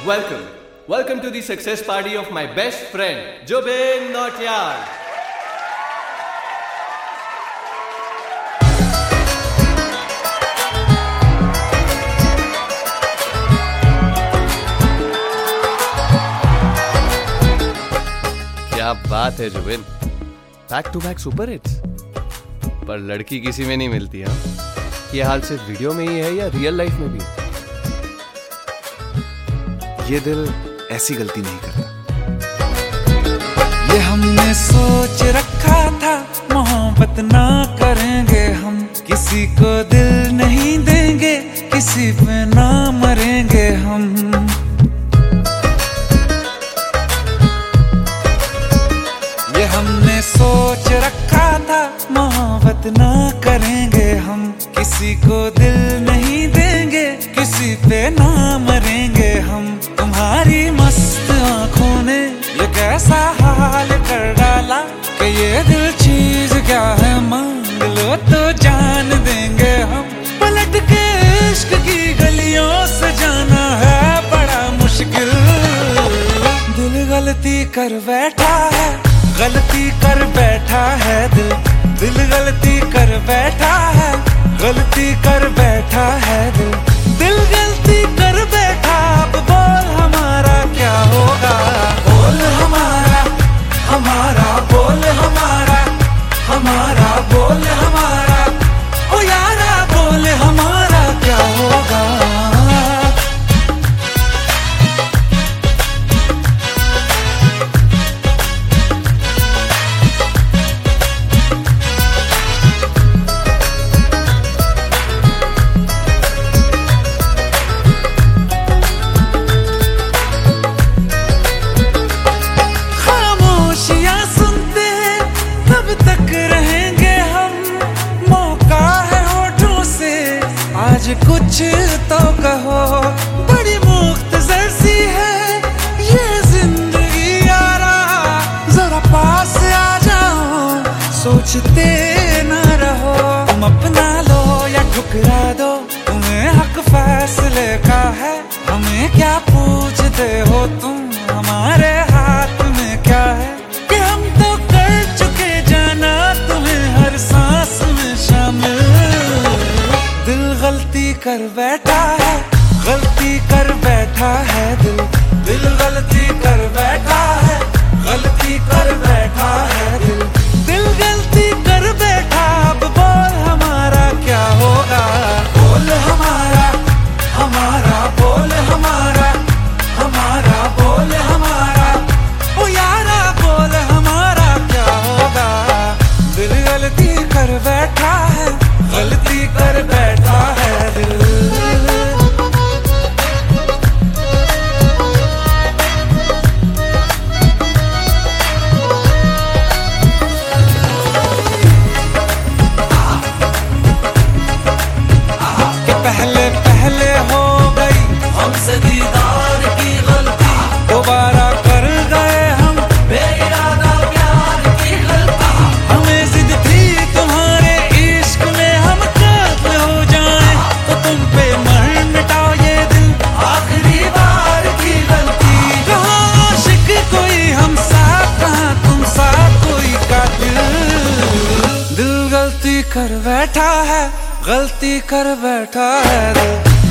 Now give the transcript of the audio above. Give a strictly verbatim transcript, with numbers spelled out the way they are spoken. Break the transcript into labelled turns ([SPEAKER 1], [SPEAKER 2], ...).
[SPEAKER 1] Welcome. Welcome to the success party of my best friend, Jobin Nautiyal. क्या बात है Zubin, back to back super hits. पर लड़की किसी में नहीं मिलती। हाँ, ये हाल सिर्फ वीडियो में ही है या रियल लाइफ में भी?
[SPEAKER 2] ये दिल ऐसी गलती नहीं करता।
[SPEAKER 3] ये हमने सोच रखा था, मोहब्बत ना करेंगे हम, किसी को दिल नहीं देंगे, किसी पे ना मरेंगे हम। ये हमने सोच रखा था, मोहब्बत ना करेंगे हम, किसी को दिल नहीं देंगे, किसी पे ना मरेंगे हम। तुम्हारी मस्त आंखों ने ये कैसा हाल कर डाला कि ये दिल चीज क्या है, मांग लो तो जान देंगे हम। पलट के इश्क की गलियों से जाना है बड़ा मुश्किल। दिल गलती कर बैठा है, गलती कर बैठा है दिल, दिल गलती कर बैठा है, गलती कर बैठा है दिल, दिल गलती कर बैठा। अब बोल हमारा क्या होगा, बोल हमारा हमारा बोल हमारा हमारा बोल हमारा, ओ यारा बोल हमारा क्या होगा। आज कुछ तो कहो, बड़ी मुख्तसर सी है ये जिंदगी यारा, जरा पास आ जाओ, सोचते न रहो। तुम अपना लो या ठुकरा दो, तुम्हें हक फैसले का है, हमें क्या पूछते हो तुम, हमारे हाथ में क्या है कि हम तो कर चुके जाना तुम्हें हर सांस में शामिल। दिल गलती कर बैठा है, गलती कर बैठा है दिल, दिल गलती कर बैठा है, गलती कर बैठा है दिल, दिल गलती कर बैठा। अब बोल हमारा क्या होगा, बोल हमारा हमारा बोल हमारा हमारा बोल हमारा, ओ यारा बोल हमारा क्या होगा। दिल गलती कर बैठा है, गलती कर बैठा है दिल। कि पहले पहले हो गई हमसे दीदार की गलती, दोबारा कर गए हम बेइरादा प्यार की गलती। हमें जिद थी तुम्हारे इश्क में हम काबिल हो जाएं, तो तुम पे मर मिटाओ ये दिल, आखिरी बार की गलती। कहाँ आशिक कोई हम साथ, कहाँ तुम साथ कोई कातिल। दिल गलती कर बैठा है, गलती कर बैठा है दिल।